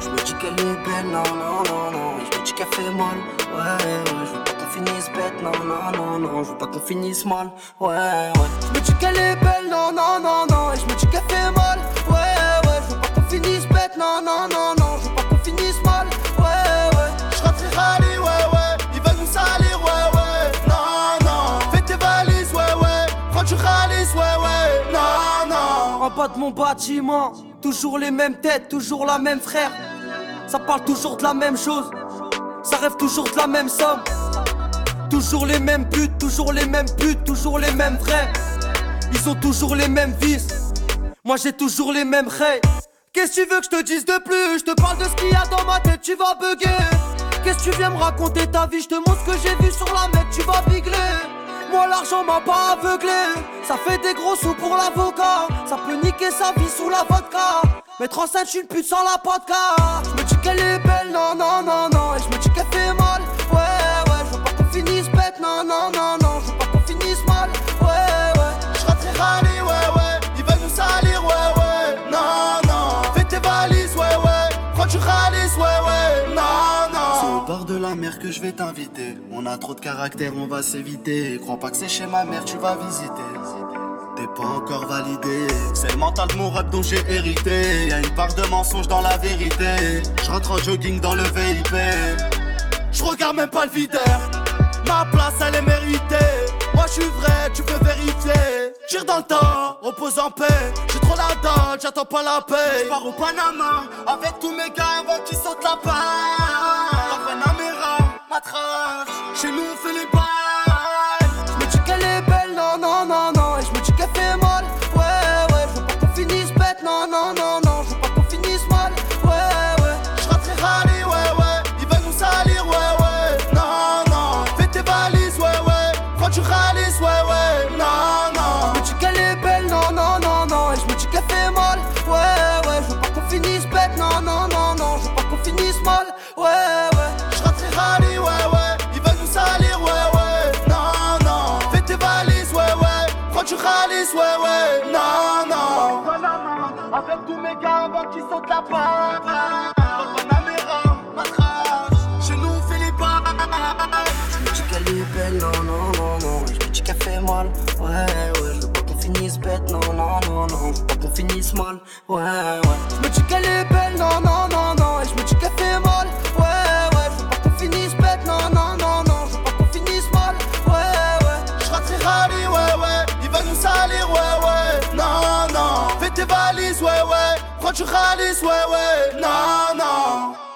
Je me dis qu'elle est belle, non, non, non, non. Et je me dis qu'elle fait mal, ouais, ouais. Je veux pas qu'on finisse bête, non, non, non, non. Je veux pas qu'on finisse mal, ouais, ouais. Je me dis qu'elle est belle, non, non, non, non. Et je me dis qu'elle fait mal, ouais, ouais. Je veux pas qu'on finisse bête, non, non, non, non. Je veux pas qu'on finisse mal, ouais, ouais. Je rentrerai rallye, ouais, ouais. Ils veulent nous salir, ouais, ouais. Non, non. Fais tes valises, ouais, ouais. Prends du rallye, ouais, ouais. Non, non. En bas de mon bâtiment, toujours les mêmes têtes, toujours la même frère. Ça parle toujours de la même chose, ça rêve toujours de la même somme. Toujours les mêmes buts, toujours les mêmes putes, toujours les mêmes frères. Ils ont toujours les mêmes vices, moi j'ai toujours les mêmes rêves. Qu'est-ce que tu veux que je te dise de plus? Je te parle de ce qu'il y a dans ma tête, tu vas bugger. Qu'est-ce que tu viens me raconter ta vie? Je te montre ce que j'ai vu sur la net, tu vas bigler. Moi l'argent m'a pas aveuglé. Ça fait des gros sous pour l'avocat. Ça peut niquer sa vie sous la vodka. Mettre enceinte une pute sans la vodka. Je me dis qu'elle est belle, non, non, non, non. Et je me dis qu'elle fait mal, ouais, ouais. Je veux pas qu'on finisse bête, non, non, non, non. Je veux pas qu'on finisse mal, ouais, ouais. Je rentrerai rallye, ouais, ouais. Ils veulent nous salir, ouais, ouais. Non, non. Fais tes valises, ouais, ouais. Prends du rallye, ouais, ouais. Non, non. C'est au bord de la mer que je vais t'inviter. On a trop de caractère, on va s'éviter. Crois pas que c'est chez ma mère, tu vas visiter. T'es pas encore validé. C'est le mental de mon rap dont j'ai hérité. Y'a une part de mensonge dans la vérité. Je rentre en jogging dans le VIP. Je regarde même pas le videur. Ma place elle est méritée. Moi je suis vrai, tu peux vérifier. Tire dans le temps, repose en paix. J'ai trop la date, j'attends pas la paix. Pars au Panama avec tous mes gars avant qu'ils sautent la part. Dans Panamera, matrache. Chez nous on fait les bails. Je me dis qu'elle est belle, non, non, non, non. Et je me dis qu'elle fait mal, ouais, ouais. Je veux pas qu'on finisse bête, non, non, non, non. Je veux pas qu'on finisse mal, ouais, ouais. Je rentrerai rallye, ouais, ouais. Ils veulent nous salir, ouais, ouais. Non, non. Fais tes valises, ouais, ouais. Prends du rallye, ouais, ouais. Non, non. Je me dis qu'elle est belle, non, non, non, non. Et je me dis qu'elle fait mal, ouais, ouais. Je veux pas qu'on finisse bête, non, non, non, non. Je veux pas qu'on finisse mal, ouais, ouais. Je rentrerai rallye, ouais, ouais. Ils veulent nous salir, ouais, ouais. Non, non. Fais tes valises, ouais, ouais. Prends du rallye, ouais, ouais. Non, non. Avec tous mes gars avant qu'ils sautent la part. Dans Panamera, matrache. Chez nous on fait les bails. Je me dis qu'elle est belle, non, non, non, non. Et je me dis qu'elle fait mal, ouais, ouais. Je veux pas qu'on finisse bête, non, non, non, non. Je veux pas qu'on finisse mal, ouais, ouais. Je me dis qu'elle est belle, non, non, non, non. Et je me dis qu'elle fait mal, ouais, ouais. Je veux pas qu'on finisse bête, non, non, non, non. Je veux pas qu'on finisse mal, ouais, ouais. Je rentrerai rallye, ouais, ouais. Ils veulent nous salir, ouais, ouais. Non, non. Fais tes valises, ouais, ouais. Prends du rallye, ouais, ouais. Non, non.